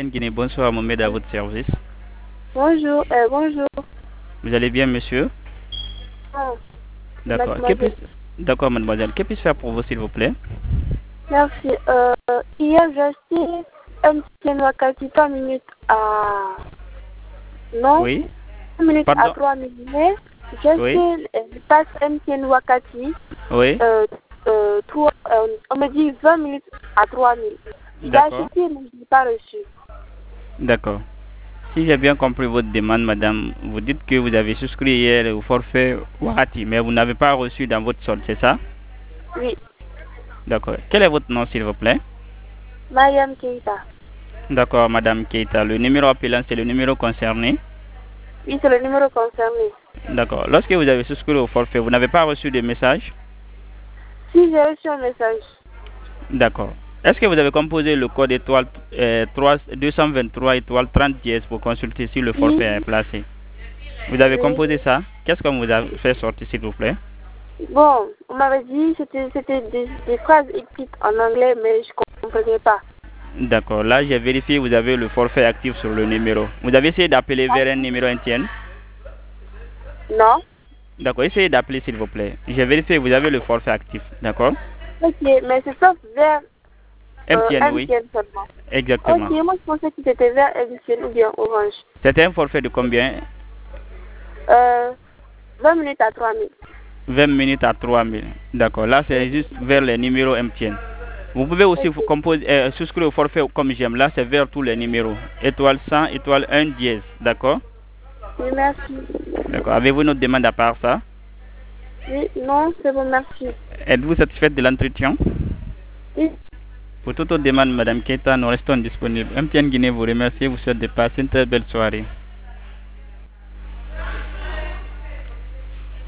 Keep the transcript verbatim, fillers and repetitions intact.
M T N Guinée, bonsoir, Mohamed à votre service. Bonjour, euh, bonjour. Vous allez bien, monsieur? Ah, D'accord. Que puis- D'accord, mademoiselle. Que puis-je faire pour vous, s'il vous plaît? merci. Euh, hier, j'ai acheté M T N Wakati trois minutes à... Non, Oui. trois minutes Pardon? à trois minutes. Mais j'ai acheté Oui. euh, le pass M T N Wakati. Oui. Euh, euh, trois- euh, on me dit vingt minutes à trois mille. J'ai D'accord. acheté, mais je n'ai pas reçu. D'accord. Si j'ai bien compris votre demande, madame, vous dites que vous avez souscrit hier au forfait Wakati, mais vous n'avez pas reçu dans votre solde, c'est ça? Oui, D'accord. Quel est votre nom, s'il vous plaît? Mariam Keita. D'accord, madame Keita. Le numéro appelant, c'est le numéro concerné. Oui, c'est le numéro concerné. D'accord. Lorsque vous avez souscrit au forfait, vous n'avez pas reçu de message? Si j'ai reçu un message. D'accord. Est-ce que vous avez composé le code étoile euh, trois- deux cent vingt-trois étoile trente dièse pour consulter si le forfait Oui, est placé? Vous avez oui. composé ça? Qu'est-ce qu'on vous a fait sortir, s'il vous plaît? Bon, on m'avait dit que c'était c'était des, des phrases écrites en anglais, mais je ne comprenais pas. D'accord. Là, j'ai vérifié, vous avez le forfait actif sur le numéro. Vous avez essayé d'appeler vers un numéro M T N? Non? D'accord. Essayez d'appeler, s'il vous plaît. J'ai vérifié, vous avez le forfait actif. D'accord? Ok, mais c'est sauf vers euh, M T N, oui. M T N seulement. Exactement. Ok, moi je pensais que c'était vers M T N ou bien Orange. C'était un forfait de combien? Euh, vingt minutes à trois mille. vingt minutes à trois mille. D'accord. Là, c'est juste vers les numéros M T N. Vous pouvez aussi vous Ok. composer, euh, souscrire au forfait comme j'aime. Là, c'est vers tous les numéros. Étoile cent, étoile un, dièse. D'accord? Oui, merci. D'accord. Avez-vous une autre demande à part ça? Oui, non, c'est bon, merci. Êtes-vous satisfaite de l'entretien? Oui. Pour toute autre demande, madame Keita, nous restons disponibles. M T N Guinée vous remercie et vous souhaite de passer une très belle soirée.